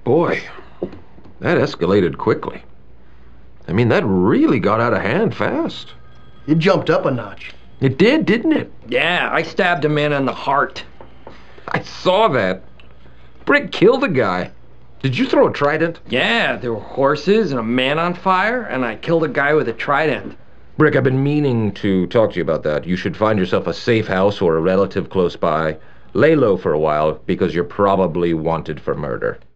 Boy, that escalated quickly. I mean, that really got out of hand fast. It jumped up a notch. It did, didn't it? Yeah, I stabbed a man in the heart. I saw that. Brick killed a guy. Did you throw a trident? Yeah, there were horses and a man on fire, and I killed a guy with a trident. Brick, I've been meaning to talk to you about that. You should find yourself a safe house or a relative close by. Lay low for a while, because you're probably wanted for murder.